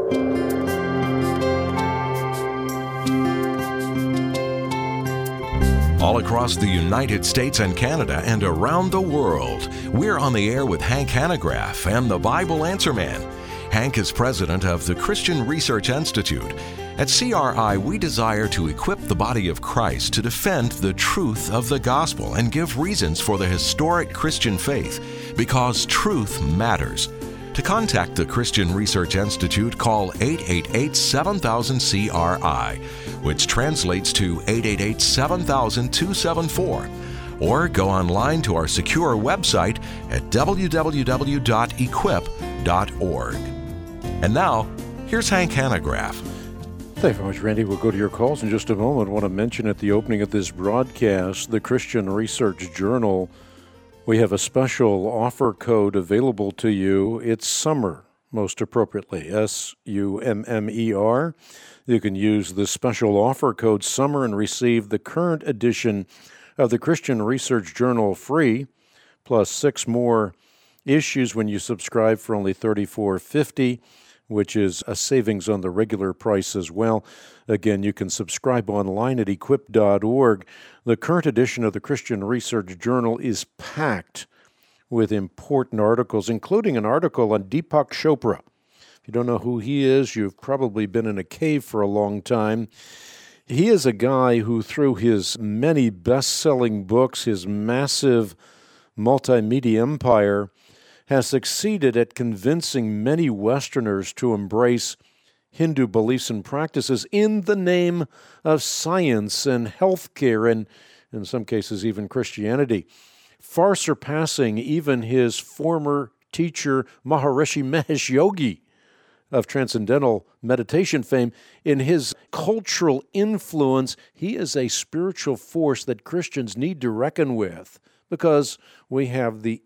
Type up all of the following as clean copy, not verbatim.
All across the United States and Canada and around the world, we're on the air with Hank Hanegraaff and the Bible Answer Man. Hank is president of the Christian Research Institute. At CRI, we desire to equip the body of Christ to defend the truth of the gospel and give reasons for the historic Christian faith, because truth matters. To contact the Christian Research Institute, call 888-7000-CRI, which translates to 888-7000-274, or go online to our secure website at www.equip.org. And now, here's Hank Hanegraaff. Thank you very much, Randy. We'll go to your calls in just a moment. I want to mention at the opening of this broadcast, the Christian Research Journal, we have a special offer code available to you. It's SUMMER, most appropriately, SUMMER. You can use the special offer code SUMMER and receive the current edition of the Christian Research Journal free, plus 6 more issues when you subscribe for only $34.50, which is a savings on the regular price as well. Again, you can subscribe online at equip.org. The current edition of the Christian Research Journal is packed with important articles, including an article on Deepak Chopra. If you don't know who he is, you've probably been in a cave for a long time. He is a guy who, through his many best-selling books, his massive multimedia empire, has succeeded at convincing many Westerners to embrace Hindu beliefs and practices in the name of science and healthcare and, in some cases, even Christianity, far surpassing even his former teacher, Maharishi Mahesh Yogi, of transcendental meditation fame. In his cultural influence, he is a spiritual force that Christians need to reckon with, because we have the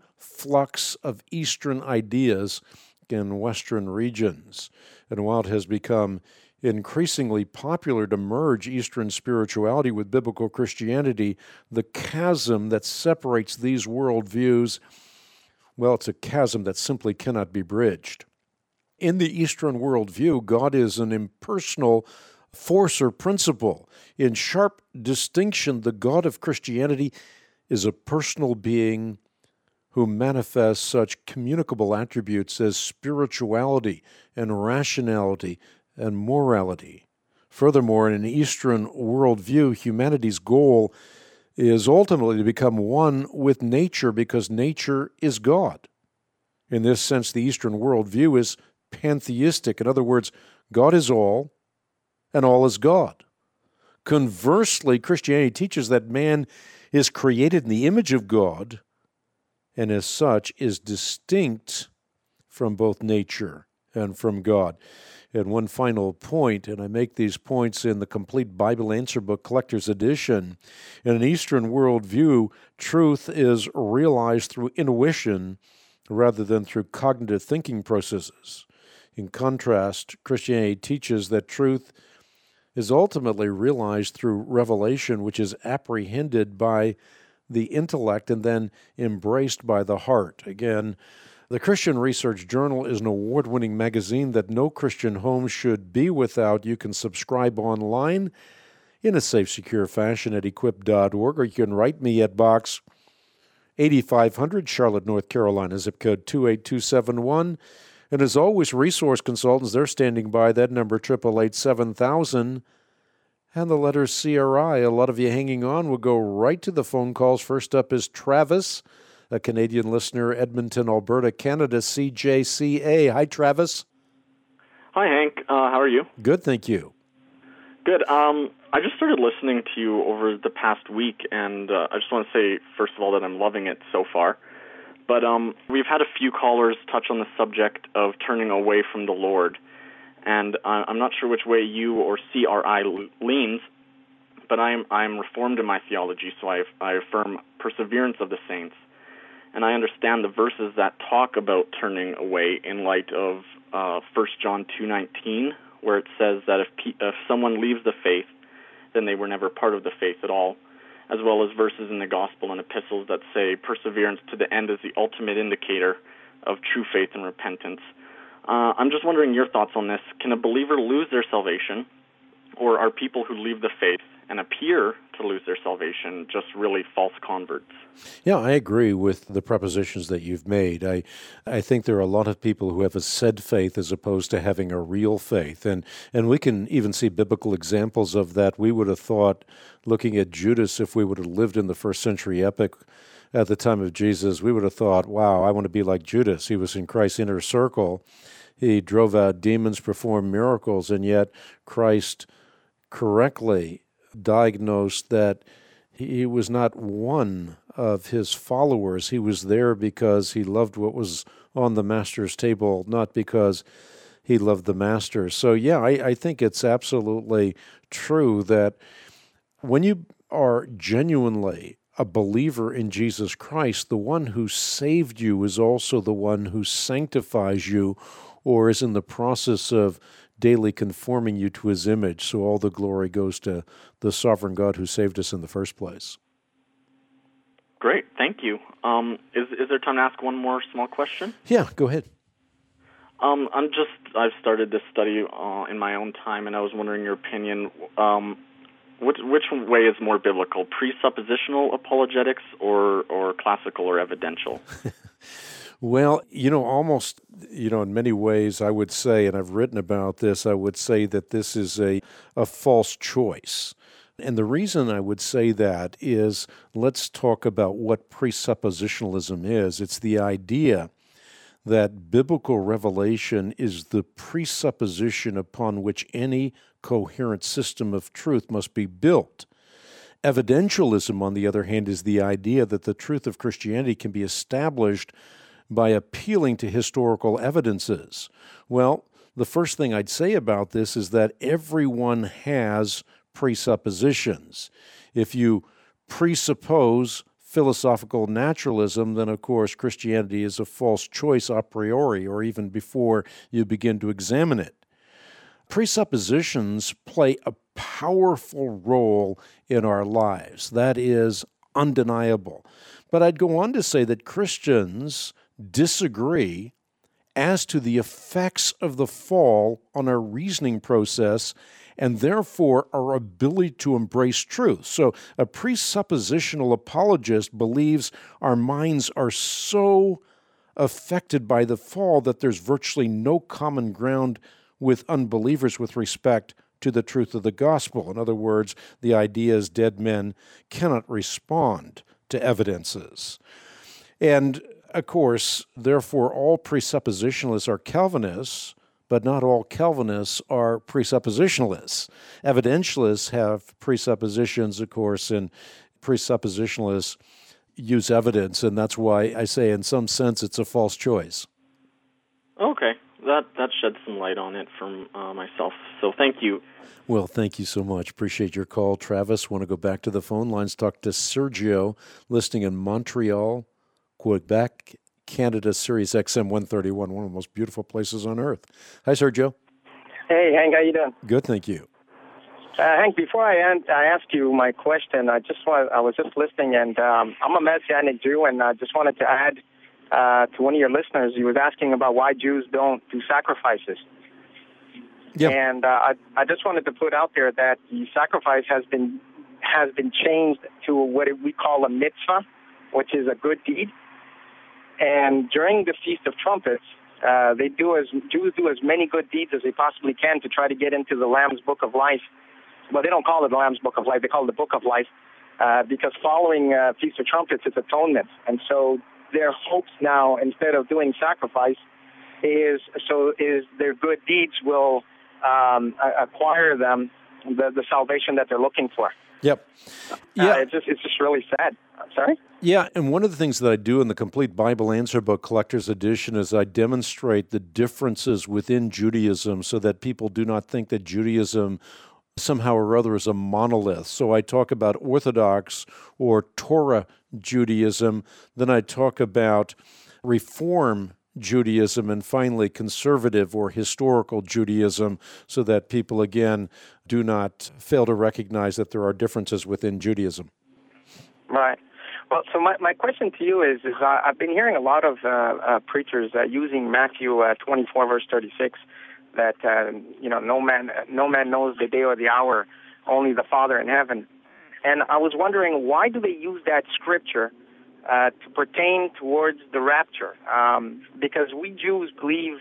influx of Eastern ideas in Western regions. And while it has become increasingly popular to merge Eastern spirituality with biblical Christianity, the chasm that separates these worldviews, well, it's a chasm that simply cannot be bridged. In the Eastern worldview, God is an impersonal force or principle. In sharp distinction, the God of Christianity is a personal being who manifests such communicable attributes as spirituality and rationality and morality. Furthermore, in an Eastern worldview, humanity's goal is ultimately to become one with nature, because nature is God. In this sense, the Eastern worldview is pantheistic. In other words, God is all, and all is God. Conversely, Christianity teaches that man is created in the image of God, and as such is distinct from both nature and from God. And one final point, and I make these points in the Complete Bible Answer Book Collector's Edition. In an Eastern worldview, truth is realized through intuition rather than through cognitive thinking processes. In contrast, Christianity teaches that truth is ultimately realized through revelation, which is apprehended by the intellect and then embraced by the heart. Again, the Christian Research Journal is an award-winning magazine that no Christian home should be without. You can subscribe online in a safe, secure fashion at equip.org, or you can write me at Box 8500, Charlotte, North Carolina, zip code 28271. And as always, resource consultants, they're standing by. That number, 888-7000, and the letter CRI. A lot of you hanging on. We'll go right to the phone calls. First up is Travis, a Canadian listener, Edmonton, Alberta, Canada, CJCA. Hi, Travis. Hi, Hank. How are you? Good, thank you. Good. I just started listening to you over the past week, and I just want to say, first of all, that I'm loving it so far. But we've had a few callers touch on the subject of turning away from the Lord. And I'm not sure which way you or CRI leans, but I'm reformed in my theology, so I affirm perseverance of the saints. And I understand the verses that talk about turning away in light of 1 John 2:19, where it says that if someone leaves the faith, then they were never part of the faith at all, as well as verses in the gospel and epistles that say perseverance to the end is the ultimate indicator of true faith and repentance. I'm just wondering your thoughts on this. Can a believer lose their salvation, or are people who leave the faith and appear to lose their salvation just really false converts? Yeah, I agree with the propositions that you've made. I think there are a lot of people who have a said faith as opposed to having a real faith. And we can even see biblical examples of that. We would have thought, looking at Judas, if we would have lived in the first century epoch at the time of Jesus, we would have thought, wow, I want to be like Judas. He was in Christ's inner circle. He drove out demons, performed miracles, and yet Christ correctly diagnosed that he was not one of his followers. He was there because he loved what was on the master's table, not because he loved the master. So yeah, I think it's absolutely true that when you are genuinely a believer in Jesus Christ, the one who saved you is also the one who sanctifies you, or is in the process of daily conforming you to his image. So all the glory goes to the sovereign God who saved us in the first place. Great, thank you. Is there time to ask one more small question? Yeah, go ahead. I've started this study in my own time, and I was wondering your opinion. Which way is more biblical, presuppositional apologetics or classical or evidential? Well, almost, in many ways, I would say, and I've written about this, I would say that this is a false choice. And the reason I would say that is, let's talk about what presuppositionalism is. It's the idea that biblical revelation is the presupposition upon which any coherent system of truth must be built. Evidentialism, on the other hand, is the idea that the truth of Christianity can be established by appealing to historical evidences. Well, the first thing I'd say about this is that everyone has presuppositions. If you presuppose philosophical naturalism, then of course Christianity is a false choice a priori, or even before you begin to examine it. Presuppositions play a powerful role in our lives. That is undeniable. But I'd go on to say that Christians disagree as to the effects of the fall on our reasoning process and therefore our ability to embrace truth. So a presuppositional apologist believes our minds are so affected by the fall that there's virtually no common ground with unbelievers with respect to the truth of the gospel. In other words, the idea is dead men cannot respond to evidences. And of course, therefore, all presuppositionalists are Calvinists, but not all Calvinists are presuppositionalists. Evidentialists have presuppositions, of course, and presuppositionalists use evidence, and that's why I say, in some sense, it's a false choice. Okay, that sheds some light on it from myself, so thank you. Well, thank you so much. Appreciate your call, Travis. Want to go back to the phone lines, talk to Sergio, listening in Montreal, Quebec, Canada, Sirius XM 131, one of the most beautiful places on earth. Hi, Sergio. Hey, Hank, how you doing? Good, thank you. Hank, before I ask you my question, I was just listening, and I'm a Messianic Jew, and I just wanted to add to one of your listeners. He was asking about why Jews don't do sacrifices. Yeah. And I just wanted to put out there that the sacrifice has been changed to what we call a mitzvah, which is a good deed. And during the Feast of Trumpets, Jews do as many good deeds as they possibly can to try to get into the Lamb's Book of Life. Well, they don't call it the Lamb's Book of Life; they call it the Book of Life, because following Feast of Trumpets, it's atonement. And so their hopes now, instead of doing sacrifice, is their good deeds will acquire them the salvation that they're looking for. Yep. Yeah. It's just really sad. Sorry? Yeah, and one of the things that I do in the Complete Bible Answer Book Collector's Edition is I demonstrate the differences within Judaism so that people do not think that Judaism somehow or other is a monolith. So I talk about Orthodox or Torah Judaism, then I talk about Reform Judaism, and finally conservative or historical Judaism, so that people, again, do not fail to recognize that there are differences within Judaism. Right. Well, so my question to you is I've been hearing a lot of preachers using Matthew 24, verse 36, that no man knows the day or the hour, only the Father in heaven. And I was wondering, why do they use that scripture to pertain towards the rapture? Because we Jews believe,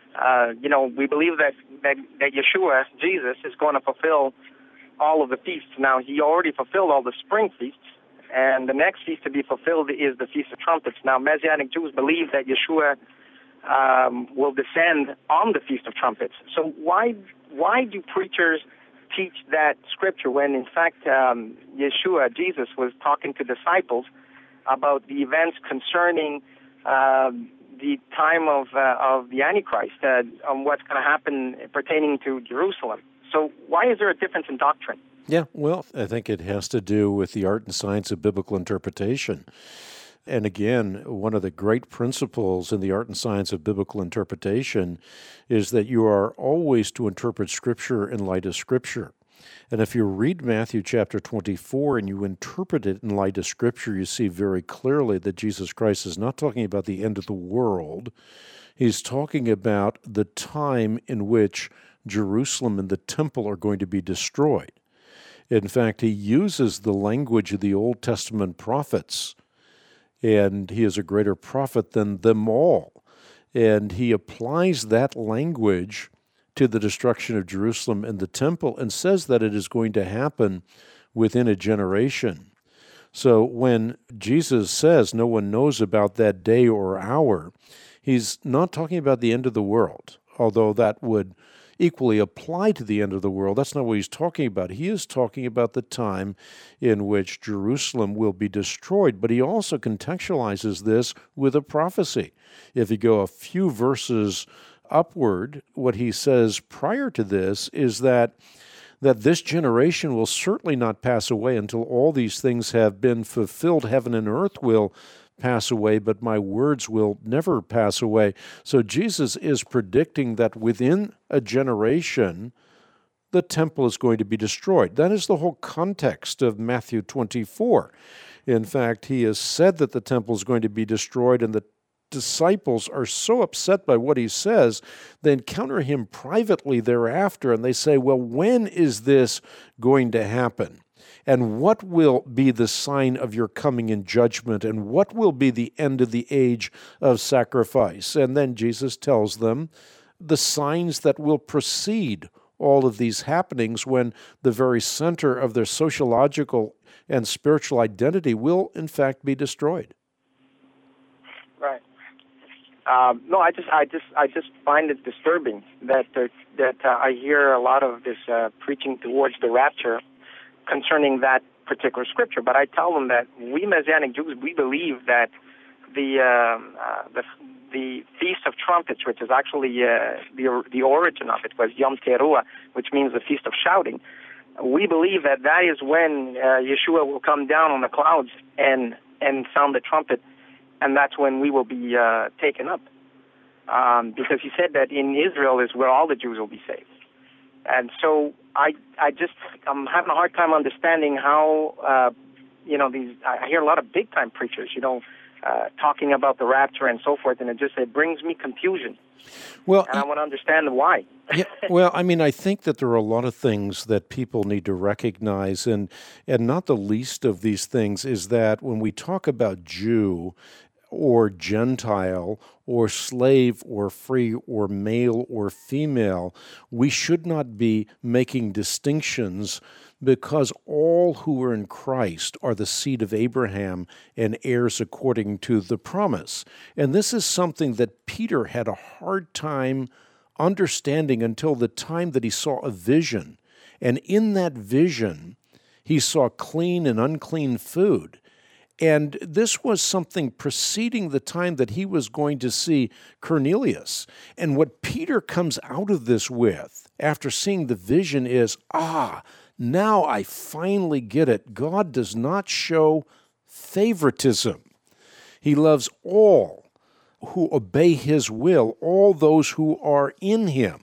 we believe that Yeshua, Jesus, is going to fulfill all of the feasts. Now, he already fulfilled all the spring feasts, and the next feast to be fulfilled is the Feast of Trumpets. Now, Messianic Jews believe that Yeshua will descend on the Feast of Trumpets. So why do preachers teach that scripture when, in fact, Yeshua, Jesus, was talking to disciples about the events concerning the time of the Antichrist, on what's going to happen pertaining to Jerusalem? So why is there a difference in doctrine? Yeah, well, I think it has to do with the art and science of biblical interpretation. And again, one of the great principles in the art and science of biblical interpretation is that you are always to interpret Scripture in light of Scripture. And if you read Matthew chapter 24 and you interpret it in light of Scripture, you see very clearly that Jesus Christ is not talking about the end of the world. He's talking about the time in which Jerusalem and the temple are going to be destroyed. In fact, he uses the language of the Old Testament prophets, and he is a greater prophet than them all. And he applies that language to the destruction of Jerusalem and the temple and says that it is going to happen within a generation. So when Jesus says no one knows about that day or hour, he's not talking about the end of the world, although that would equally apply to the end of the world. That's not what he's talking about. He is talking about the time in which Jerusalem will be destroyed, but he also contextualizes this with a prophecy. If you go a few verses upward, what he says prior to this is that this generation will certainly not pass away until all these things have been fulfilled. Heaven and earth will pass away, but my words will never pass away. So Jesus is predicting that within a generation, the temple is going to be destroyed. That is the whole context of Matthew 24. In fact, he has said that the temple is going to be destroyed, and the disciples are so upset by what he says, they encounter him privately thereafter, and they say, well, when is this going to happen? And what will be the sign of your coming in judgment? And what will be the end of the age of sacrifice? And then Jesus tells them the signs that will precede all of these happenings when the very center of their sociological and spiritual identity will, in fact, be destroyed. Right. No, I just find it disturbing that I hear a lot of this preaching towards the rapture concerning that particular scripture. But I tell them that we Messianic Jews, we believe that the Feast of Trumpets, which is actually the origin of it, was Yom Teruah, which means the Feast of Shouting. We believe that is when Yeshua will come down on the clouds and sound the trumpet, and that's when we will be taken up. Because he said that in Israel is where all the Jews will be saved. And so I'm having a hard time understanding how, I hear a lot of big-time preachers, talking about the rapture and so forth, and it brings me confusion. Well, and I want to understand why. Yeah, well, I think that there are a lot of things that people need to recognize, and not the least of these things is that when we talk about Jew or Gentile or slave or free or male or female, we should not be making distinctions, because all who are in Christ are the seed of Abraham and heirs according to the promise. And this is something that Peter had a hard time understanding until the time that he saw a vision. And in that vision, he saw clean and unclean food. And this was something preceding the time that he was going to see Cornelius. And what Peter comes out of this with, after seeing the vision, is, now I finally get it. God does not show favoritism. He loves all who obey his will, all those who are in him.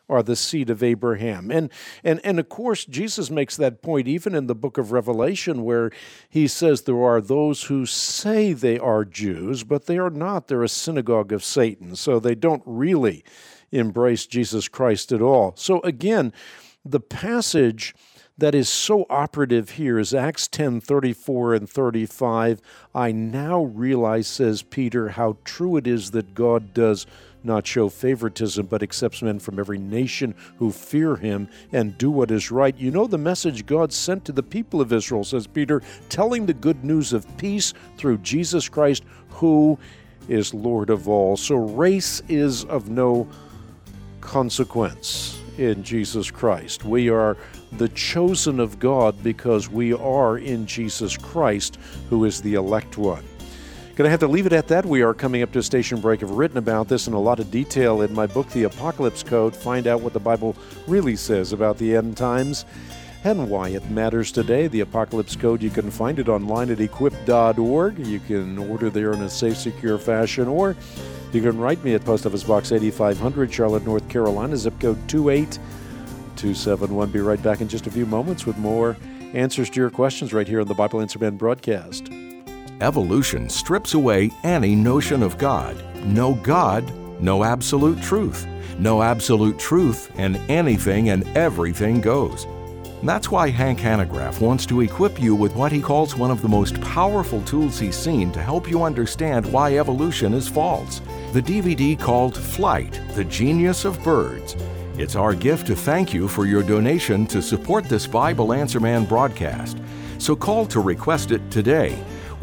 are the seed of Abraham. And of course, Jesus makes that point even in the book of Revelation, where he says there are those who say they are Jews, but they are not. They're a synagogue of Satan, so they don't really embrace Jesus Christ at all. So again, the passage that is so operative here is Acts 10:34 and 35. I now realize, says Peter, how true it is that God does not show favoritism, but accepts men from every nation who fear him and do what is right. You know the message God sent to the people of Israel, says Peter, telling the good news of peace through Jesus Christ, who is Lord of all. So race is of no consequence in Jesus Christ. We are the chosen of God because we are in Jesus Christ, who is the elect one. Going to have to leave it at that. We are coming up to a station break. I've written about this in a lot of detail in my book, The Apocalypse Code. Find out what the Bible really says about the end times and why it matters today. The Apocalypse Code, you can find it online at equip.org. You can order there in a safe, secure fashion, or you can write me at Post Office Box 8500, Charlotte, North Carolina, zip code 28271. Be right back in just a few moments with more answers to your questions right here on the Bible Answer Man broadcast. Evolution strips away any notion of God. No God, no absolute truth. No absolute truth, and anything and everything goes. That's why Hank Hanegraaff wants to equip you with what he calls one of the most powerful tools he's seen to help you understand why evolution is false. The DVD called Flight, The Genius of Birds. It's our gift to thank you for your donation to support this Bible Answer Man broadcast. So call to request it today.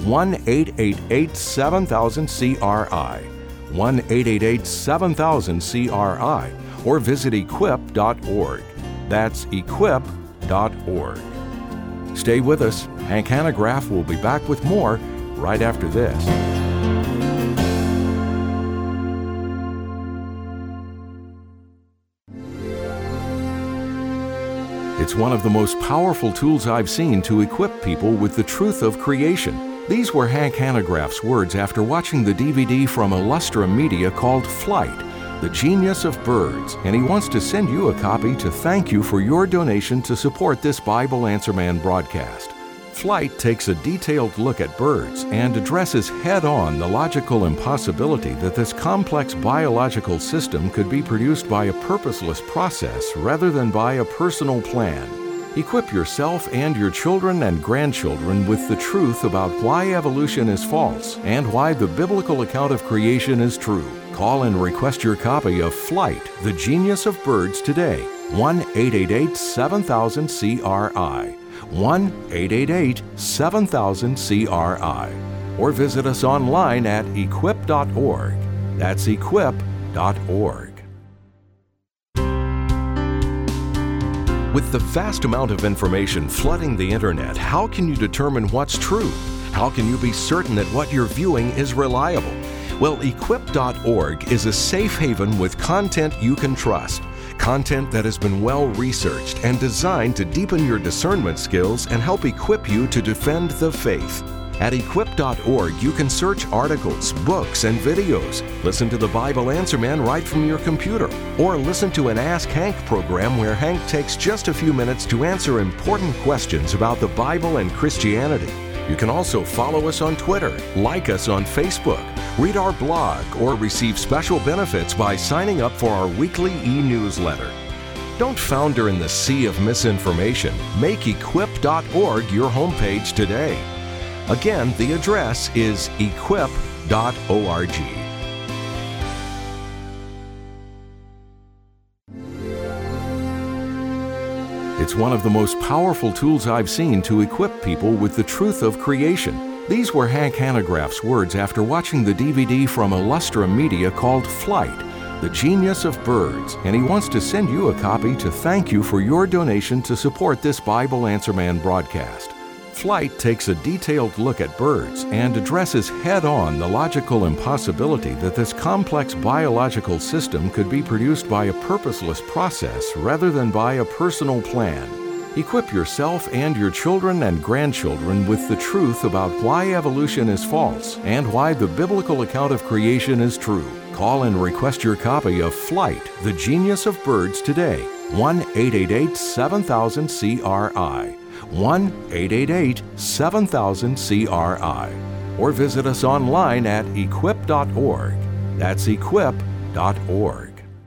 1-888-7000-CRI, 1-888-7000-CRI, or visit equip.org. That's equip.org. Stay with us. Hank Hanegraaff will be back with more right after this. It's one of the most powerful tools I've seen to equip people with the truth of creation. These were Hank Hanegraaff's words after watching the DVD from Illustrum Media called Flight, The Genius of Birds, and he wants to send you a copy to thank you for your donation to support this Bible Answer Man broadcast. Flight takes a detailed look at birds and addresses head-on the logical impossibility that this complex biological system could be produced by a purposeless process rather than by a personal plan. Equip yourself and your children and grandchildren with the truth about why evolution is false and why the biblical account of creation is true. Call and request your copy of Flight, The Genius of Birds today. 1-888-7000-CRI. 1-888-7000-CRI. Or visit us online at equip.org. That's equip.org. With the vast amount of information flooding the internet, how can you determine what's true? How can you be certain that what you're viewing is reliable? Well, equip.org is a safe haven with content you can trust. Content that has been well researched and designed to deepen your discernment skills and help equip you to defend the faith. At equip.org, you can search articles, books, and videos. Listen to the Bible Answer Man right from your computer. Or listen to an Ask Hank program where Hank takes just a few minutes to answer important questions about the Bible and Christianity. You can also follow us on Twitter, like us on Facebook, read our blog, or receive special benefits by signing up for our weekly e-newsletter. Don't founder in the sea of misinformation. Make equip.org your homepage today. Again, the address is equip.org. It's one of the most powerful tools I've seen to equip people with the truth of creation. These were Hank Hanegraaff's words after watching the DVD from Illustrum Media called Flight, The Genius of Birds, and he wants to send you a copy to thank you for your donation to support this Bible Answer Man broadcast. Flight takes a detailed look at birds and addresses head-on the logical impossibility that this complex biological system could be produced by a purposeless process rather than by a personal plan. Equip yourself and your children and grandchildren with the truth about why evolution is false and why the biblical account of creation is true. Call and request your copy of Flight, The Genius of Birds today. 1-888-7000-CRI. 1-888-7000-CRI. Or visit us online at equip.org. That's equip.org.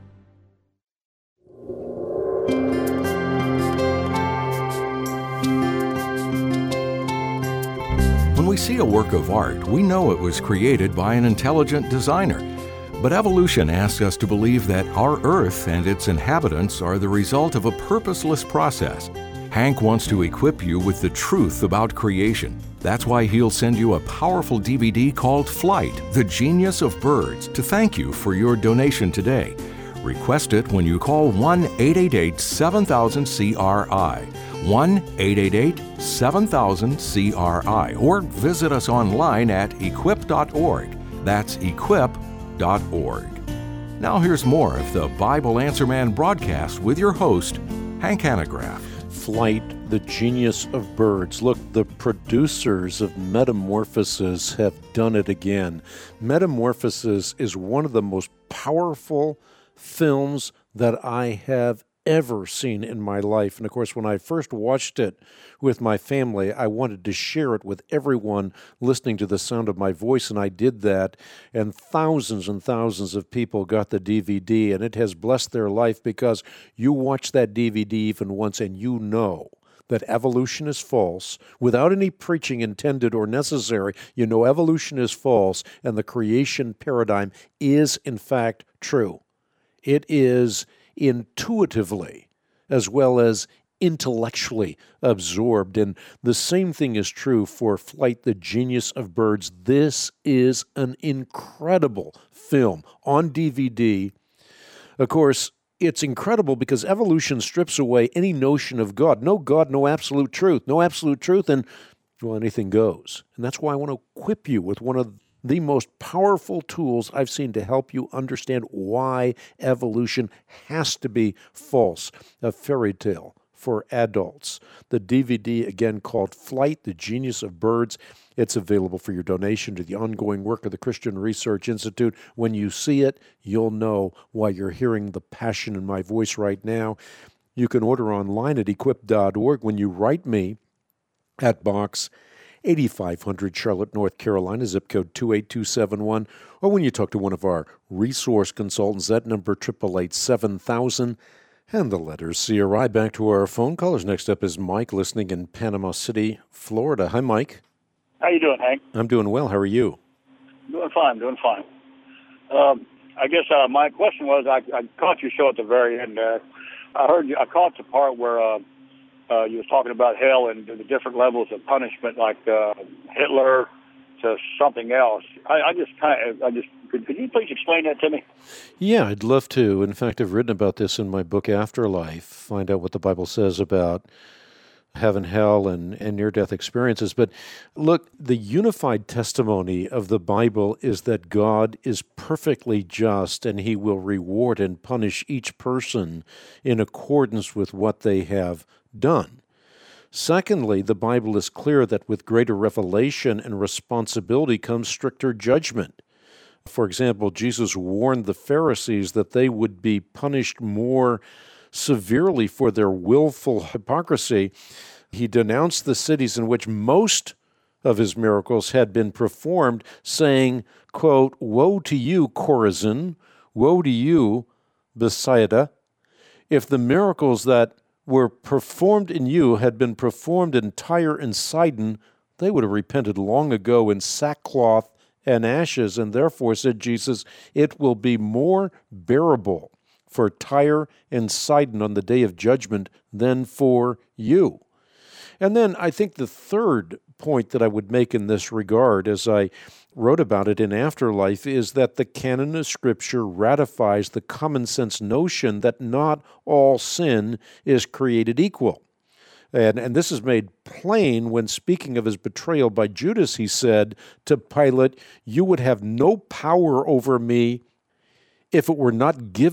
When we see a work of art, we know it was created by an intelligent designer. But evolution asks us to believe that our Earth and its inhabitants are the result of a purposeless process. Hank wants to equip you with the truth about creation. That's why he'll send you a powerful DVD called Flight, The Genius of Birds, to thank you for your donation today. Request it when you call 1-888-7000-CRI. 1-888-7000-CRI, or visit us online at equip.org. That's equip.org. Now here's more of the Bible Answer Man broadcast with your host, Hank Hanegraaff. Flight, The Genius of Birds. Look, the producers of Metamorphosis have done it again. Metamorphosis is one of the most powerful films that I have ever seen in my life. And of course, when I first watched it with my family, I wanted to share it with everyone listening to the sound of my voice, and I did that. And thousands of people got the DVD, and it has blessed their life because you watch that DVD even once and you know that evolution is false. Without any preaching intended or necessary, you know evolution is false, and the creation paradigm is in fact true. It is intuitively as well as intellectually absorbed. And the same thing is true for Flight, The Genius of Birds. This is an incredible film on DVD. Of course, it's incredible because evolution strips away any notion of God. No God, no absolute truth. No absolute truth, and, well, anything goes. And that's why I want to equip you with one of the most powerful tools I've seen to help you understand why evolution has to be false, a fairy tale for adults. The DVD, again, called Flight, The Genius of Birds. It's available for your donation to the ongoing work of the Christian Research Institute. When you see it, you'll know why you're hearing the passion in my voice right now. You can order online at equip.org. When you write me at Box 8500 Charlotte, North Carolina, zip code 28271, or when you talk to one of our resource consultants, that number 888-7000, and the letters CRI. Back to our phone callers. Next up is Mike, listening in Panama City, Florida. Hi, Mike. How you doing, Hank? I'm doing well. How are you? Doing fine. I guess my question was, I caught your show at the very end. I caught the part where you was talking about hell and the different levels of punishment, like Hitler to something else. Could you please explain that to me? Yeah, I'd love to. In fact, I've written about this in my book Afterlife. Find out what the Bible says about heaven, hell, and near-death experiences. But look, the unified testimony of the Bible is that God is perfectly just, and He will reward and punish each person in accordance with what they have done. Secondly, the Bible is clear that with greater revelation and responsibility comes stricter judgment. For example, Jesus warned the Pharisees that they would be punished more severely for their willful hypocrisy. He denounced the cities in which most of His miracles had been performed, saying, quote, "Woe to you, Chorazin! Woe to you, Bethsaida! If the miracles that were performed in you had been performed in Tyre and Sidon, they would have repented long ago in sackcloth and ashes." And therefore, said Jesus, it will be more bearable for Tyre and Sidon on the day of judgment than for you. And then I think the third point that I would make in this regard, as I wrote about it in Afterlife, is that the canon of Scripture ratifies the common sense notion that not all sin is created equal. And this is made plain when speaking of His betrayal by Judas. He said to Pilate, "You would have no power over me if it were not given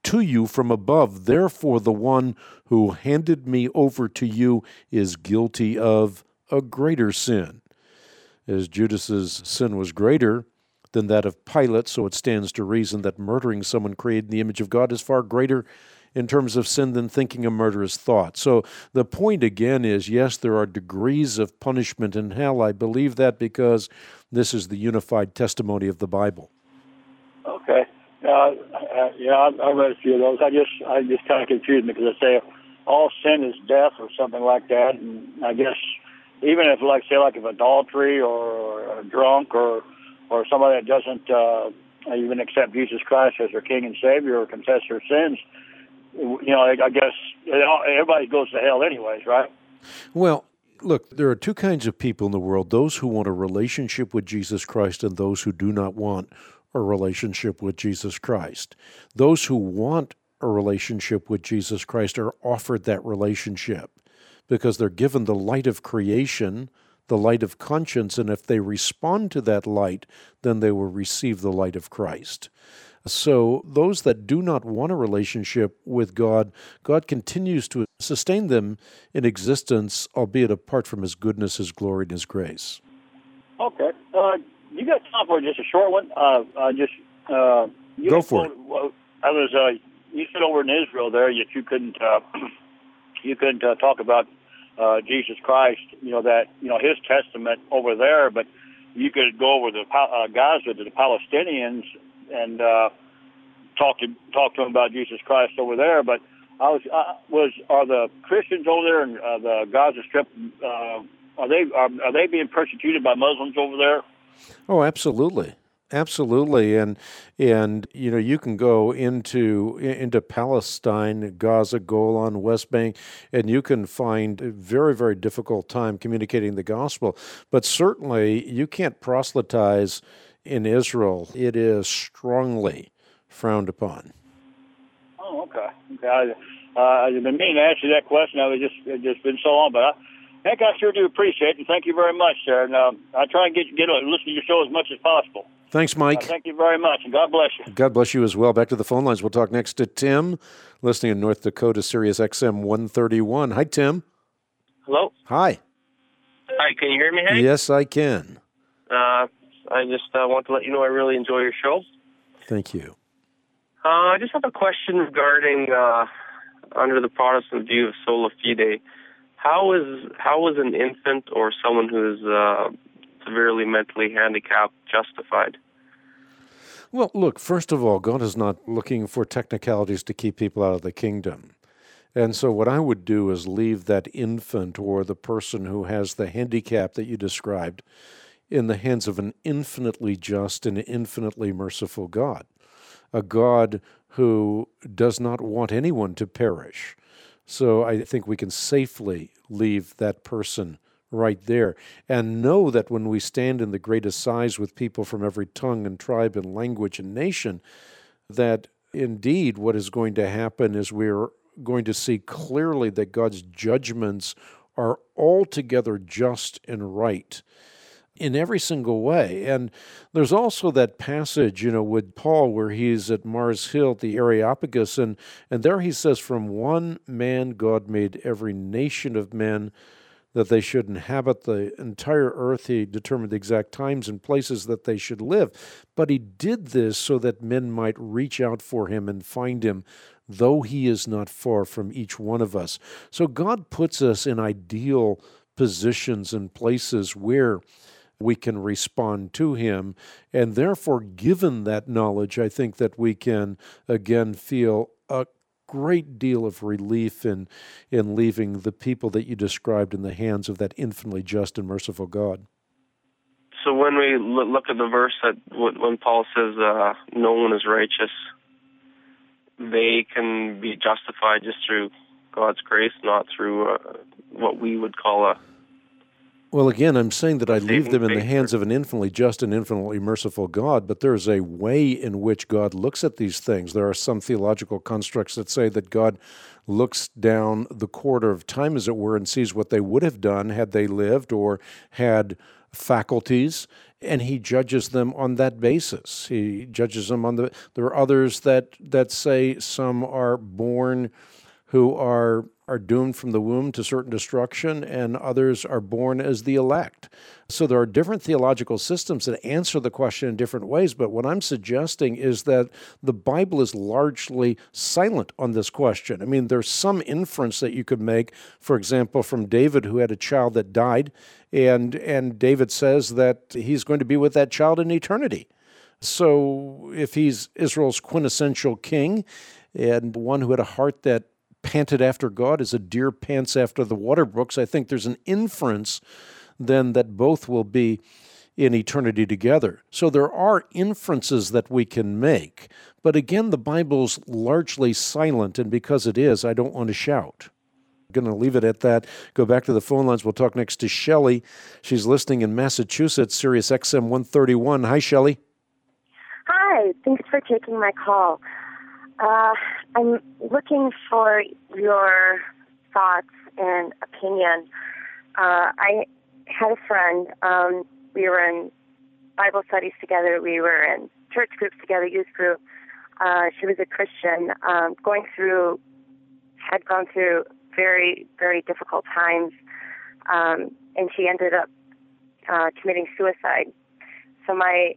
to you from above. Therefore, the one who handed me over to you is guilty of a greater sin. As Judas's sin was greater than that of Pilate, so it stands to reason that murdering someone created in the image of God is far greater in terms of sin than thinking a murderous thought. So the point again is, yes, there are degrees of punishment in hell. I believe that because this is the unified testimony of the Bible. Okay. I read a few of those. I just kind of confused me because I say all sin is death or something like that, and I guess even if, like if adultery or drunk or somebody that doesn't even accept Jesus Christ as their King and Savior or confess their sins, I guess everybody goes to hell anyways, right? Well, look, there are two kinds of people in the world, those who want a relationship with Jesus Christ and those who do not want a relationship with Jesus Christ. Those who want a relationship with Jesus Christ are offered that relationship because they're given the light of creation, the light of conscience, and if they respond to that light, then they will receive the light of Christ. So those that do not want a relationship with God, God continues to sustain them in existence, albeit apart from His goodness, His glory, and His grace. Okay. You got time for just a short one? Go for it. You said over in Israel there that you couldn't talk about Jesus Christ, His testament over there, but you could go over to Gaza to the Palestinians and talk to them about Jesus Christ over there. But are the Christians over there in the Gaza Strip? Are they being persecuted by Muslims over there? Oh, absolutely. Absolutely, and you can go into Palestine, Gaza, Golan, West Bank, and you can find a very, very difficult time communicating the gospel. But certainly, you can't proselytize in Israel. It is strongly frowned upon. Oh, okay. I've been meaning to ask you that question. It's just been so long, but Hank, I sure do appreciate it, and thank you very much, sir. And I try and get listen to your show as much as possible. Thanks, Mike. Thank you very much, and God bless you. God bless you as well. Back to the phone lines. We'll talk next to Tim, listening in North Dakota, Sirius XM 131. Hi, Tim. Hello. Hi. Hi, can you hear me, Hank? Yes, I can. I just want to let you know I really enjoy your show. Thank you. I just have a question regarding under the Protestant view of sola fide. How is an infant or someone who is severely mentally handicapped justified? Well, look, first of all, God is not looking for technicalities to keep people out of the kingdom. And so what I would do is leave that infant or the person who has the handicap that you described in the hands of an infinitely just and infinitely merciful God, a God who does not want anyone to perish. So I think we can safely leave that person right there and know that when we stand in the great assize with people from every tongue and tribe and language and nation, that indeed what is going to happen is we're going to see clearly that God's judgments are altogether just and right in every single way. And there's also that passage, with Paul where he's at Mars Hill, the Areopagus, and there he says, from one man God made every nation of men that they should inhabit the entire earth. He determined the exact times and places that they should live. But he did this so that men might reach out for him and find him, though he is not far from each one of us. So God puts us in ideal positions and places where we can respond to him. And therefore, given that knowledge, I think that we can, again, feel a great deal of relief in leaving the people that you described in the hands of that infinitely just and merciful God. So when we look at the verse that when Paul says no one is righteous, they can be justified just through God's grace, not through what we would call a... Well, again, I'm saying that I leave them in the hands of an infinitely just and infinitely merciful God, but there's a way in which God looks at these things. There are some theological constructs that say that God looks down the corridor of time, as it were, and sees what they would have done had they lived or had faculties, and he judges them on that basis. He judges them on there are others that say some are born who are doomed from the womb to certain destruction, and others are born as the elect. So there are different theological systems that answer the question in different ways, but what I'm suggesting is that the Bible is largely silent on this question. I mean, there's some inference that you could make, for example, from David, who had a child that died, and David says that he's going to be with that child in eternity. So if he's Israel's quintessential king, and one who had a heart that panted after God as a deer pants after the water brooks, I think there's an inference then that both will be in eternity together. So there are inferences that we can make. But again, the Bible's largely silent, and because it is, I don't want to shout. I'm going to leave it at that. Go back to the phone lines. We'll talk next to Shelley. She's listening in Massachusetts, Sirius XM 131. Hi, Shelley. Hi. Thanks for taking my call. I'm looking for your thoughts and opinion. I had a friend. We were in Bible studies together. We were in church groups together, youth group. She was a Christian, had gone through very, very difficult times, and she ended up committing suicide. So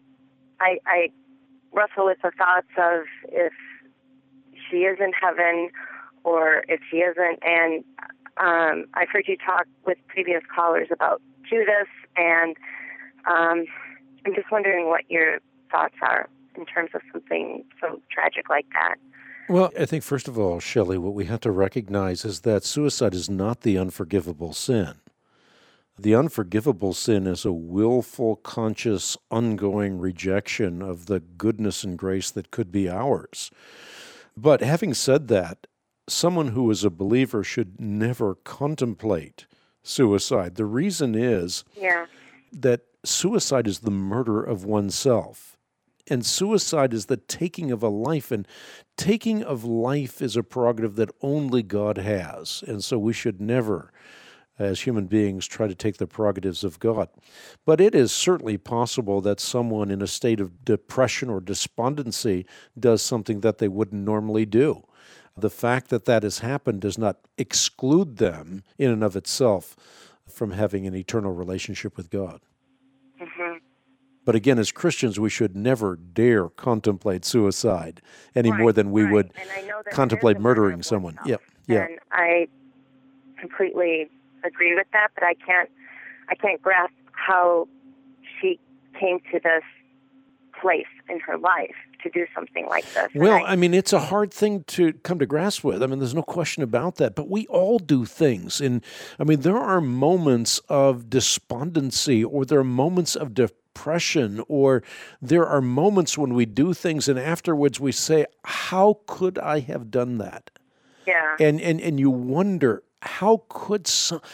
I wrestle with the thoughts of if she is in heaven or if she isn't. And I've heard you talk with previous callers about Judas, and I'm just wondering what your thoughts are in terms of something so tragic like that. Well, I think, first of all, Shelley, what we have to recognize is that suicide is not the unforgivable sin. The unforgivable sin is a willful, conscious, ongoing rejection of the goodness and grace that could be ours. But having said that, someone who is a believer should never contemplate suicide. The reason is that suicide is the murder of oneself. And suicide is the taking of a life, and taking of life is a prerogative that only God has. And so we should never, as human beings, try to take the prerogatives of God. But it is certainly possible that someone in a state of depression or despondency does something that they wouldn't normally do. The fact that that has happened does not exclude them in and of itself from having an eternal relationship with God. Mm-hmm. But again, as Christians, we should never dare contemplate suicide any more than we would contemplate murdering someone. Yeah. And I completely agree with that, but I can't grasp how she came to this place in her life to do something like this. Well, I mean, it's a hard thing to come to grasp with. I mean, there's no question about that. But we all do things. And I mean, there are moments of despondency, or there are moments of depression, or there are moments when we do things and afterwards we say, how could I have done that? Yeah. And you wonder, how could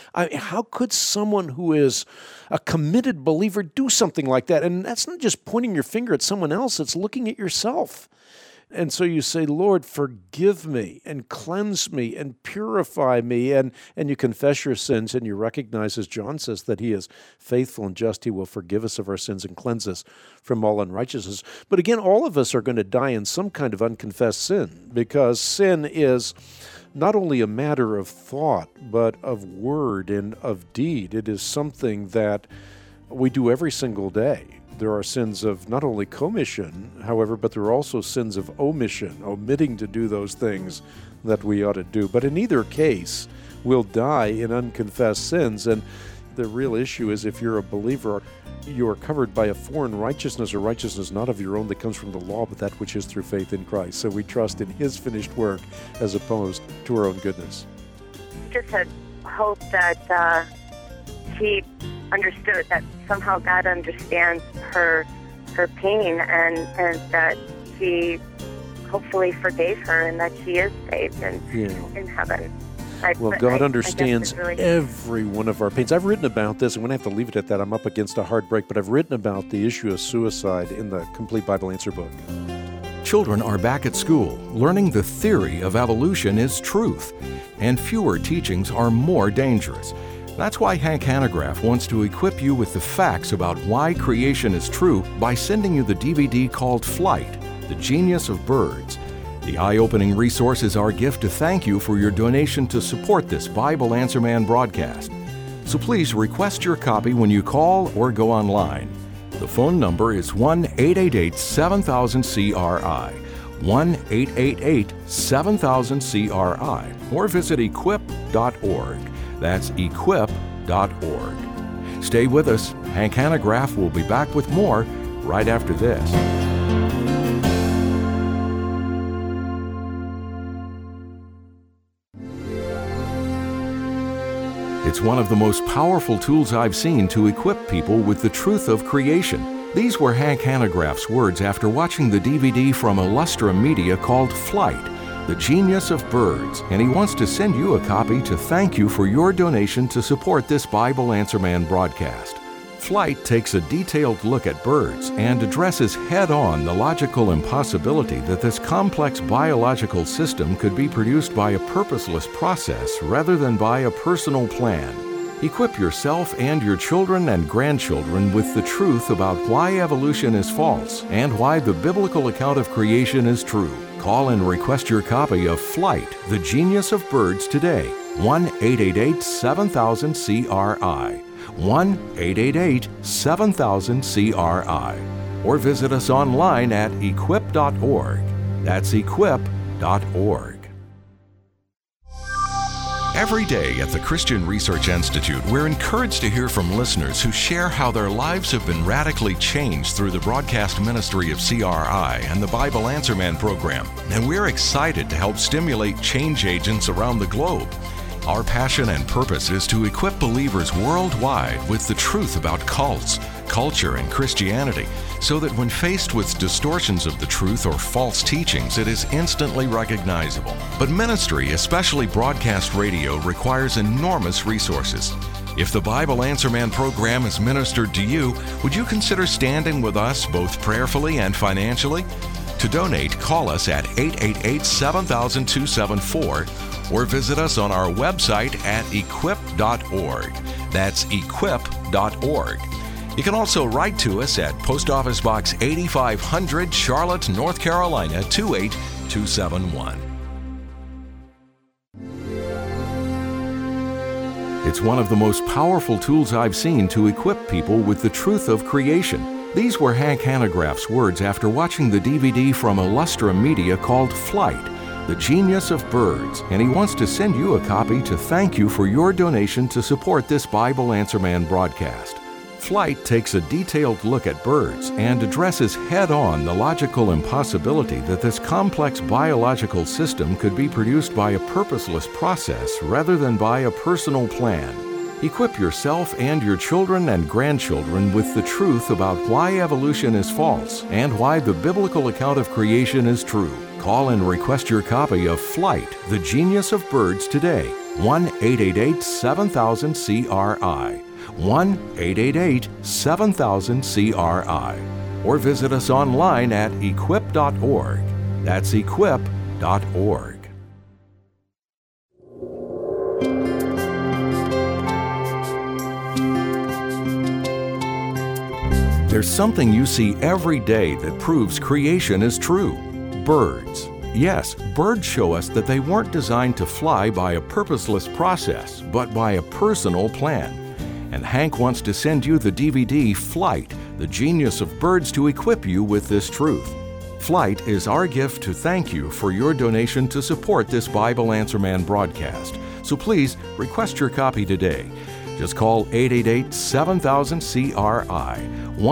someone who is a committed believer do something like that? And that's not just pointing your finger at someone else, it's looking at yourself. And so you say, Lord, forgive me and cleanse me and purify me. And you confess your sins, and you recognize, as John says, that he is faithful and just. He will forgive us of our sins and cleanse us from all unrighteousness. But again, all of us are going to die in some kind of unconfessed sin, because sin is not only a matter of thought, but of word and of deed. It is something that we do every single day. There are sins of not only commission, however, but there are also sins of omission, omitting to do those things that we ought to do. But in either case, we'll die in unconfessed sins. And the real issue is, if you're a believer, you are covered by a foreign righteousness, or righteousness not of your own that comes from the law, but that which is through faith in Christ. So we trust in his finished work as opposed to our own goodness. Just had hope that she understood that somehow God understands her pain, and that he hopefully forgave her, and that she is saved and in heaven. God understands every one of our pains. I've written about this. I'm going to have to leave it at that. I'm up against a hard break, but I've written about the issue of suicide in the Complete Bible Answer book. Children are back at school, learning the theory of evolution is truth, and fewer teachings are more dangerous. That's why Hank Hanegraaff wants to equip you with the facts about why creation is true by sending you the DVD called Flight, The Genius of Birds. The eye-opening resource is our gift to thank you for your donation to support this Bible Answer Man broadcast. So please request your copy when you call or go online. The phone number is 1-888-7000-CRI, 1-888-7000-CRI, or visit equip.org. That's equip.org. Stay with us. Hank Hanegraaff will be back with more right after this. It's one of the most powerful tools I've seen to equip people with the truth of creation. These were Hank Hanegraaff's words after watching the DVD from Illustra Media called Flight, The Genius of Birds, and he wants to send you a copy to thank you for your donation to support this Bible Answer Man broadcast. Flight takes a detailed look at birds and addresses head-on the logical impossibility that this complex biological system could be produced by a purposeless process rather than by a personal plan. Equip yourself and your children and grandchildren with the truth about why evolution is false and why the biblical account of creation is true. Call and request your copy of Flight, The Genius of Birds today. 1-888-7000-CRI. 1-888-7000-CRI. Or visit us online at equip.org. That's equip.org. Every day at the Christian Research Institute, we're encouraged to hear from listeners who share how their lives have been radically changed through the broadcast ministry of CRI and the Bible Answer Man program. And we're excited to help stimulate change agents around the globe. Our passion and purpose is to equip believers worldwide with the truth about cults, culture, and Christianity, so that when faced with distortions of the truth or false teachings, it is instantly recognizable. But ministry, especially broadcast radio, requires enormous resources. If the Bible Answer Man program is ministered to you, would you consider standing with us both prayerfully and financially? To donate, call us at 888-7000-274 or visit us on our website at equip.org. That's equip.org. You can also write to us at Post Office Box 8500, Charlotte, North Carolina, 28271. It's one of the most powerful tools I've seen to equip people with the truth of creation. These were Hank Hanegraaff's words after watching the DVD from Illustra Media called Flight, The Genius of Birds, and he wants to send you a copy to thank you for your donation to support this Bible Answer Man broadcast. Flight takes a detailed look at birds and addresses head-on the logical impossibility that this complex biological system could be produced by a purposeless process rather than by a personal plan. Equip yourself and your children and grandchildren with the truth about why evolution is false and why the biblical account of creation is true. Call and request your copy of Flight, The Genius of Birds today. 1-888-7000-CRI. 1-888-7000-CRI. Or visit us online at equip.org. That's equip.org. There's something you see every day that proves creation is true. Birds. Yes, birds show us that they weren't designed to fly by a purposeless process, but by a personal plan. And Hank wants to send you the DVD Flight, The Genius of Birds, to equip you with this truth. Flight is our gift to thank you for your donation to support this Bible Answer Man broadcast. So please request your copy today. Just call 888-7000-CRI,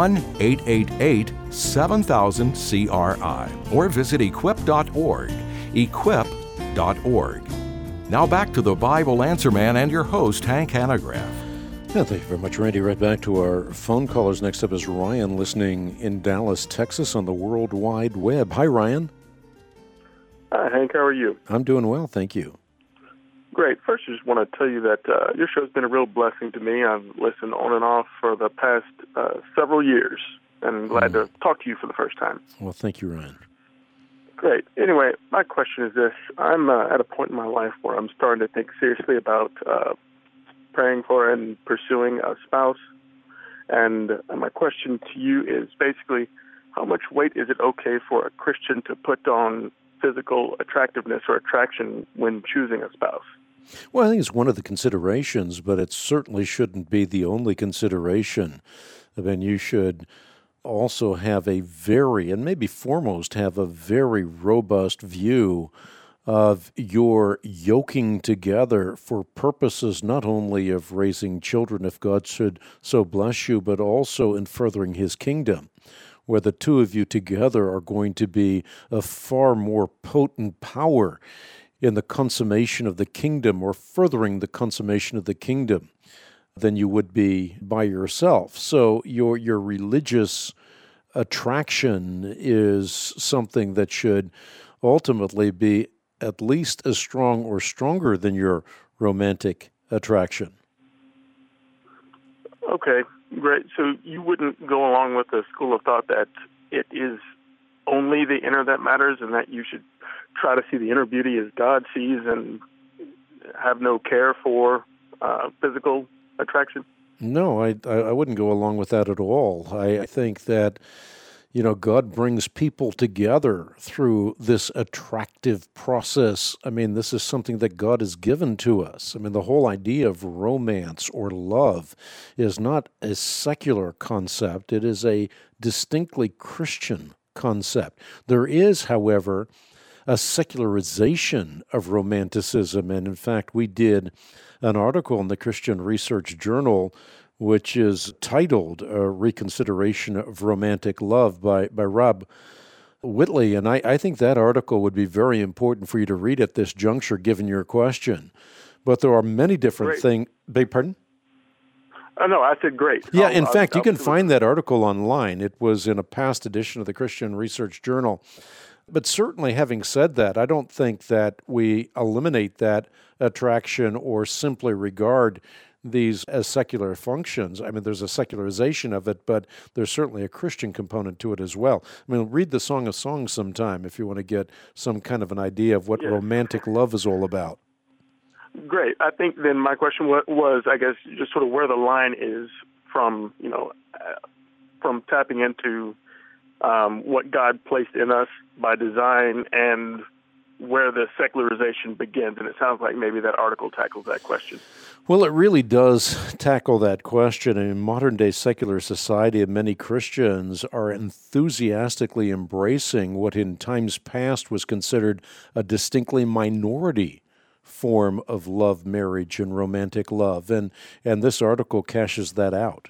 1-888-7000-CRI, or visit equip.org, equip.org. Now back to the Bible Answer Man and your host, Hank Hanegraaff. Yeah, thank you very much, Randy. Right back to our phone callers. Next up is Ryan, listening in Dallas, Texas on the World Wide Web. Hi, Ryan. Hi, Hank. How are you? I'm doing well, thank you. Great. First, I just want to tell you that your show's been a real blessing to me. I've listened on and off for the past several years, and I'm glad to talk to you for the first time. Well, thank you, Ryan. Great. Anyway, my question is this. I'm at a point in my life where I'm starting to think seriously about praying for and pursuing a spouse. And my question to you is basically, how much weight is it okay for a Christian to put on physical attractiveness or attraction when choosing a spouse? Well, I think it's one of the considerations, but it certainly shouldn't be the only consideration. I mean, you should also have a very, and maybe foremost, have a very robust view of your yoking together for purposes not only of raising children, if God should so bless you, but also in furthering His kingdom, where the two of you together are going to be a far more potent power in the consummation of the kingdom or furthering the consummation of the kingdom than you would be by yourself. So your religious attraction is something that should ultimately be at least as strong or stronger than your romantic attraction. Okay, great. So you wouldn't go along with the school of thought that it is only the inner that matters and that you should try to see the inner beauty as God sees and have no care for physical attraction? No, I wouldn't go along with that at all. I think that God brings people together through this attractive process. I mean, this is something that God has given to us. I mean, the whole idea of romance or love is not a secular concept. It is a distinctly Christian concept. There is, however, a secularization of romanticism. And in fact, we did an article in the Christian Research Journal which is titled Reconsideration of Romantic Love by Rob Whitley. And I think that article would be very important for you to read at this juncture, given your question. But there are many different things. Beg pardon? No, I said great. Yeah, in fact, you can find that article online. It was in a past edition of the Christian Research Journal. But certainly, having said that, I don't think that we eliminate that attraction or simply regard these as secular functions. I mean, there's a secularization of it, but there's certainly a Christian component to it as well. I mean, read the Song of Songs sometime if you want to get some kind of an idea of what romantic love is all about. Great. I think then my question was, I guess, just sort of where the line is from, from tapping into what God placed in us by design and where the secularization begins. And it sounds like maybe that article tackles that question. Well, it really does tackle that question. In modern-day secular society, many Christians are enthusiastically embracing what in times past was considered a distinctly minority form of love, marriage, and romantic love. And this article cashes that out.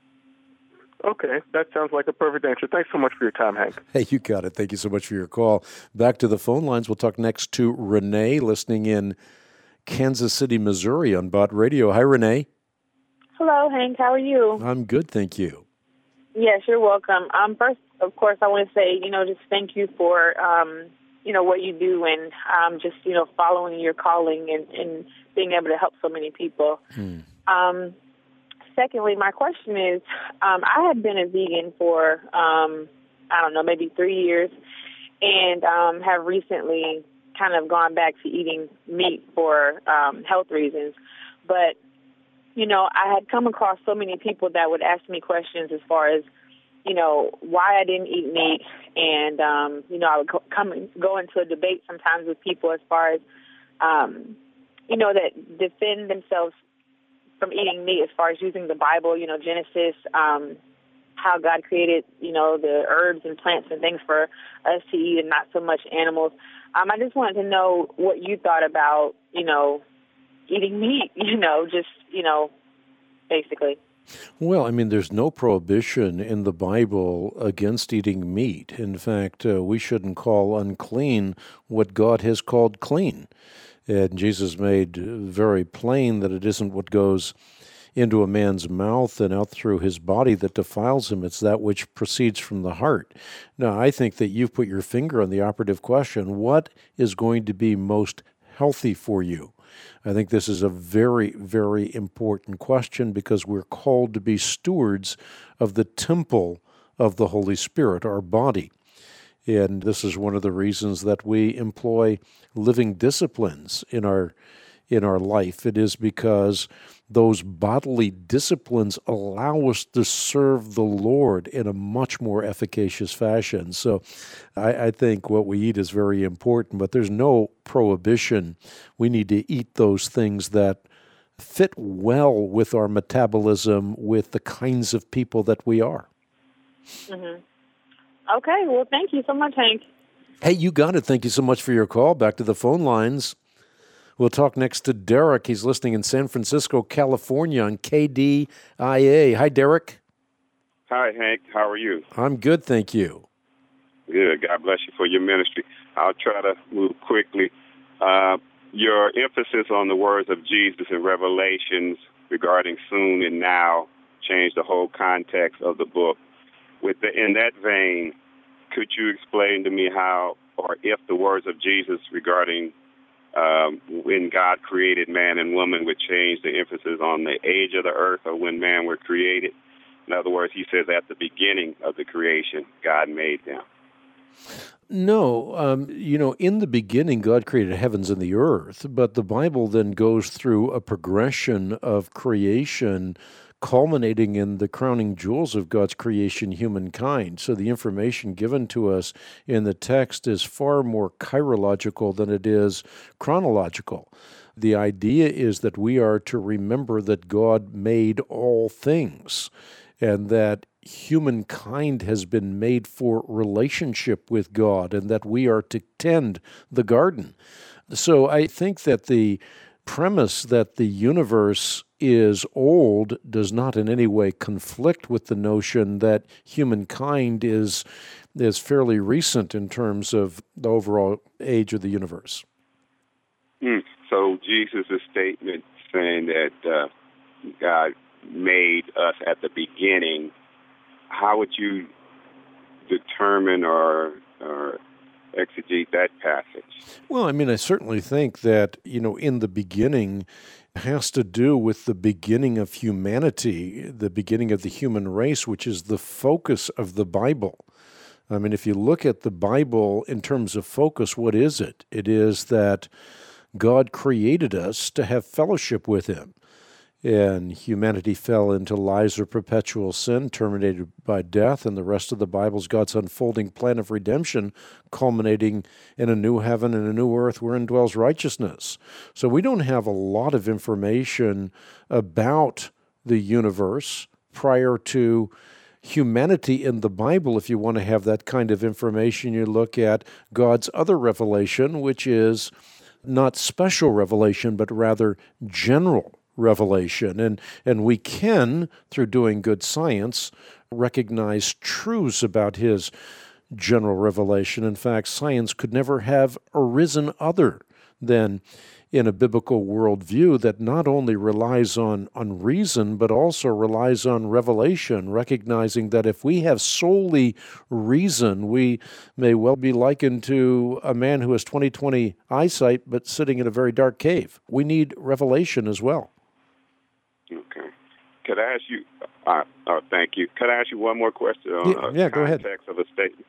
Okay, that sounds like a perfect answer. Thanks so much for your time, Hank. Hey, you got it. Thank you so much for your call. Back to the phone lines. We'll talk next to Renee, listening in Kansas City, Missouri on Bott Radio. Hi, Renee. Hello, Hank. How are you? I'm good, thank you. Yes, you're welcome. First, of course, I want to say, just thank you for, what you do and just, following your calling and being able to help so many people. Secondly, my question is, I had been a vegan for, maybe 3 years and have recently kind of gone back to eating meat for health reasons. But, I had come across so many people that would ask me questions as far as, why I didn't eat meat. And, I would go into a debate sometimes with people as far as, that defend themselves from eating meat as far as using the Bible, Genesis, how God created, the herbs and plants and things for us to eat and not so much animals. I just wanted to know what you thought about, eating meat, basically. Well, I mean, there's no prohibition in the Bible against eating meat. In fact, we shouldn't call unclean what God has called clean. And Jesus made very plain that it isn't what goes into a man's mouth and out through his body that defiles him. It's that which proceeds from the heart. Now, I think that you've put your finger on the operative question. What is going to be most healthy for you? I think this is a very, very important question because we're called to be stewards of the temple of the Holy Spirit, our body. And this is one of the reasons that we employ living disciplines in our in our life. It is because those bodily disciplines allow us to serve the Lord in a much more efficacious fashion. So I think what we eat is very important, but there's no prohibition. We need to eat those things that fit well with our metabolism, with the kinds of people that we are. Mm-hmm. Okay, well, thank you so much, Hank. Hey, you got it. Thank you so much for your call. Back to the phone lines. We'll talk next to Derek. He's listening in San Francisco, California on KDIA. Hi, Derek. Hi, Hank. How are you? I'm good, thank you. Good. God bless you for your ministry. I'll try to move quickly. Your emphasis on the words of Jesus in Revelations regarding soon and now changed the whole context of the book. In that vein, could you explain to me how or if the words of Jesus regarding when God created man and woman would change the emphasis on the age of the earth or when man were created? In other words, he says at the beginning of the creation, God made them. No, in the beginning, God created heavens and the earth, but the Bible then goes through a progression of creation culminating in the crowning jewels of God's creation, humankind. So the information given to us in the text is far more chirological than it is chronological. The idea is that we are to remember that God made all things and that humankind has been made for relationship with God and that we are to tend the garden. So I think that the premise that the universe is old does not in any way conflict with the notion that humankind is fairly recent in terms of the overall age of the universe. So Jesus' statement saying that God made us at the beginning, how would you determine or exegete that passage? Well, I certainly think that, in the beginning has to do with the beginning of humanity, the beginning of the human race, which is the focus of the Bible. If you look at the Bible in terms of focus, what is it? It is that God created us to have fellowship with Him. And humanity fell into lives of perpetual sin, terminated by death, and the rest of the Bible is God's unfolding plan of redemption, culminating in a new heaven and a new earth wherein dwells righteousness. So we don't have a lot of information about the universe prior to humanity in the Bible. If you want to have that kind of information, you look at God's other revelation, which is not special revelation, but rather general revelation. And we can, through doing good science, recognize truths about His general revelation. In fact, science could never have arisen other than in a biblical worldview that not only relies on reason, but also relies on revelation, recognizing that if we have solely reason, we may well be likened to a man who has 20/20 eyesight, but sitting in a very dark cave. We need revelation as well. Okay. Could I ask you, thank you. Could I ask you one more question on the go ahead. Context of a statement?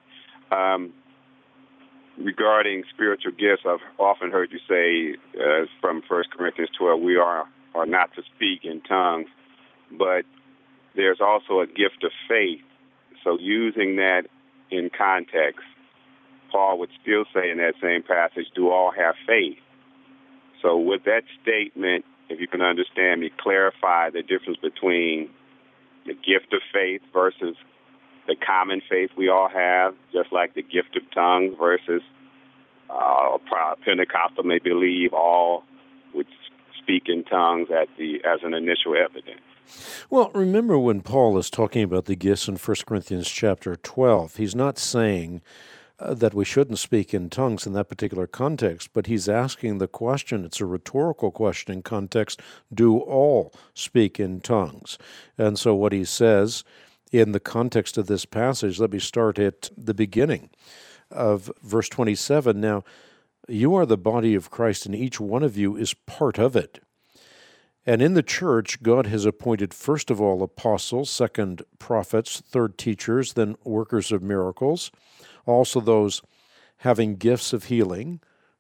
Regarding spiritual gifts, I've often heard you say from 1 Corinthians 12, we are not to speak in tongues, but there's also a gift of faith. So using that in context, Paul would still say in that same passage, do all have faith? So with that statement, if you can understand me, clarify the difference between the gift of faith versus the common faith we all have, just like the gift of tongues versus Pentecostal may believe all would speak in tongues as an initial evidence. Well, remember when Paul is talking about the gifts in 1 Corinthians chapter 12, he's not saying that we shouldn't speak in tongues in that particular context, but he's asking the question, it's a rhetorical question in context, do all speak in tongues? And so what he says in the context of this passage, let me start at the beginning of verse 27. Now, you are the body of Christ, and each one of you is part of it. And in the church, God has appointed first of all apostles, second prophets, third teachers, then workers of miracles, also those having gifts of healing,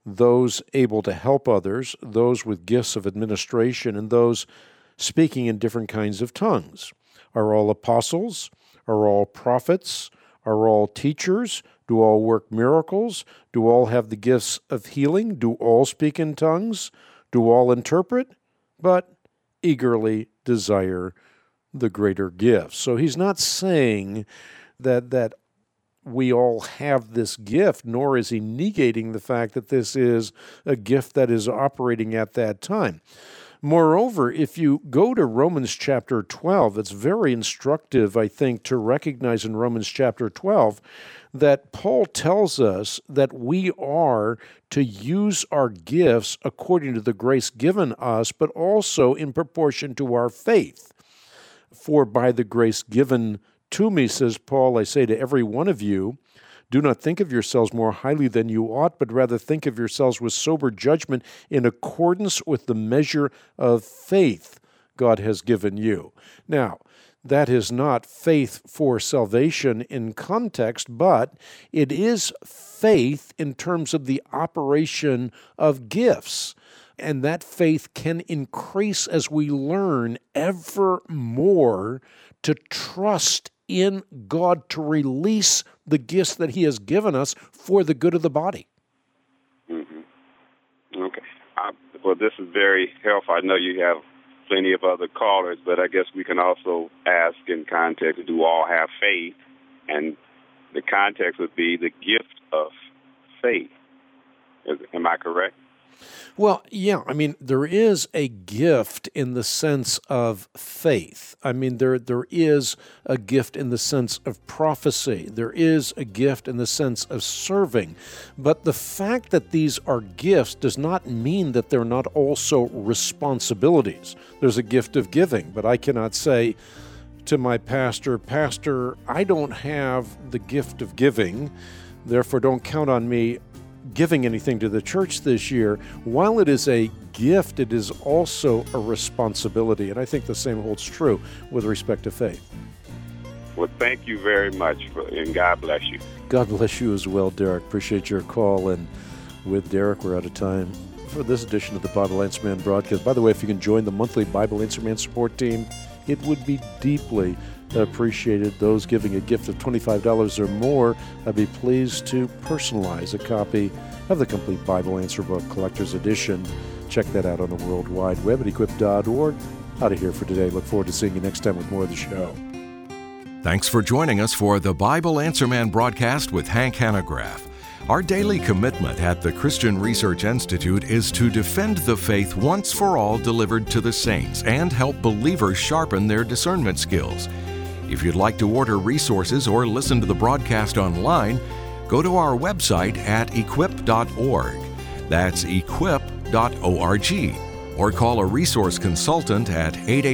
those able to help others, those with gifts of administration, and those speaking in different kinds of tongues. Are all apostles? Are all prophets? Are all teachers? Do all work miracles? Do all have the gifts of healing? Do all speak in tongues? Do all interpret? But eagerly desire the greater gifts. So he's not saying that we all have this gift, nor is he negating the fact that this is a gift that is operating at that time. Moreover, if you go to Romans chapter 12, it's very instructive, I think, to recognize in Romans chapter 12 that Paul tells us that we are to use our gifts according to the grace given us, but also in proportion to our faith. For by the grace given to me, says Paul, I say to every one of you, do not think of yourselves more highly than you ought, but rather think of yourselves with sober judgment in accordance with the measure of faith God has given you. Now, that is not faith for salvation in context, but it is faith in terms of the operation of gifts. And that faith can increase as we learn ever more to trust in God to release the gifts that He has given us for the good of the body. Mm-hmm. Okay. Well, this is very helpful. I know you have plenty of other callers, but I guess we can also ask in context, do all have faith? And the context would be the gift of faith. Am I correct? Well, yeah, I mean, there is a gift in the sense of faith. I mean, there is a gift in the sense of prophecy. There is a gift in the sense of serving. But the fact that these are gifts does not mean that they're not also responsibilities. There's a gift of giving, but I cannot say to my pastor, Pastor, I don't have the gift of giving, therefore don't count on me giving anything to the church this year. While it is a gift, it is also a responsibility. And I think the same holds true with respect to faith. Well, thank you very much, and God bless you. God bless you as well, Derek. Appreciate your call. And with Derek, we're out of time for this edition of the Bible Answer Man broadcast. By the way, if you can join the monthly Bible Answer Man support team, it would be deeply appreciated. Those giving a gift of $25 or more, I'd be pleased to personalize a copy of the complete Bible Answer Book Collector's Edition. Check that out on the World Wide Web at equip.org. Out of here for today. Look forward to seeing you next time with more of the show. Thanks for joining us for the Bible Answer Man broadcast with Hank Hanegraaff. Our daily commitment at the Christian Research Institute is to defend the faith once for all delivered to the saints and help believers sharpen their discernment skills. If you'd like to order resources or listen to the broadcast online, go to our website at equip.org. That's equip.org. Or call a resource consultant at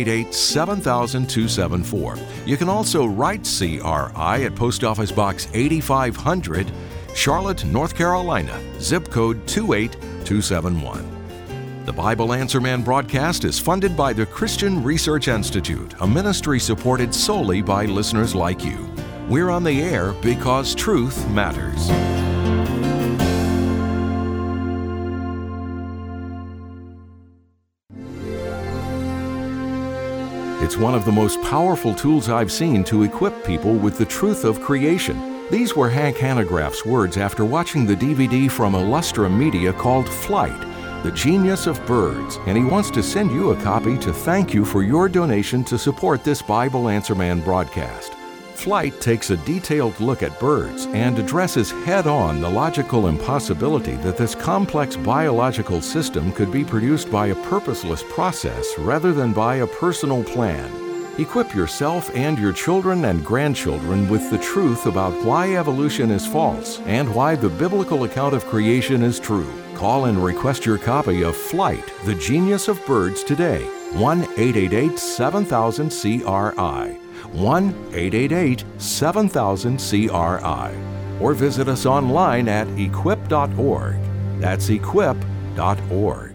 888-7000-274. You can also write CRI at Post Office Box 8500, Charlotte, North Carolina, zip code 28271. The Bible Answer Man broadcast is funded by the Christian Research Institute, a ministry supported solely by listeners like you. We're on the air because truth matters. It's one of the most powerful tools I've seen to equip people with the truth of creation. These were Hank Hanegraaff's words after watching the DVD from Illustra Media called Flight, The Genius of Birds, and he wants to send you a copy to thank you for your donation to support this Bible Answer Man broadcast. Flight takes a detailed look at birds and addresses head-on the logical impossibility that this complex biological system could be produced by a purposeless process rather than by a personal plan. Equip yourself and your children and grandchildren with the truth about why evolution is false and why the biblical account of creation is true. Call and request your copy of Flight, The Genius of Birds today. 1-888-7000-CRI. 1-888-7000-CRI. Or visit us online at equip.org. That's equip.org.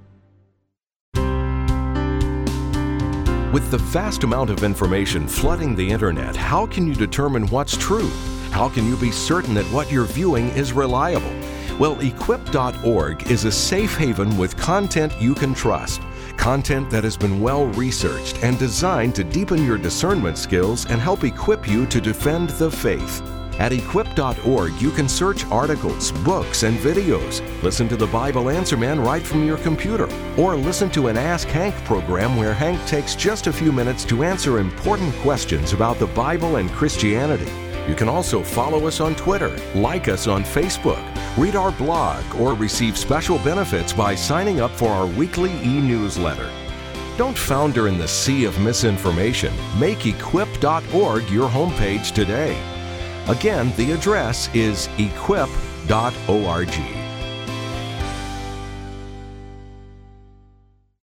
With the vast amount of information flooding the internet, how can you determine what's true? How can you be certain that what you're viewing is reliable? Well, equip.org is a safe haven with content you can trust. Content that has been well researched and designed to deepen your discernment skills and help equip you to defend the faith. At equip.org, you can search articles, books, and videos, listen to the Bible Answer Man right from your computer, or listen to an Ask Hank program where Hank takes just a few minutes to answer important questions about the Bible and Christianity. You can also follow us on Twitter, like us on Facebook, read our blog, or receive special benefits by signing up for our weekly e-newsletter. Don't founder in the sea of misinformation. Make equip.org your homepage today. Again, the address is equip.org.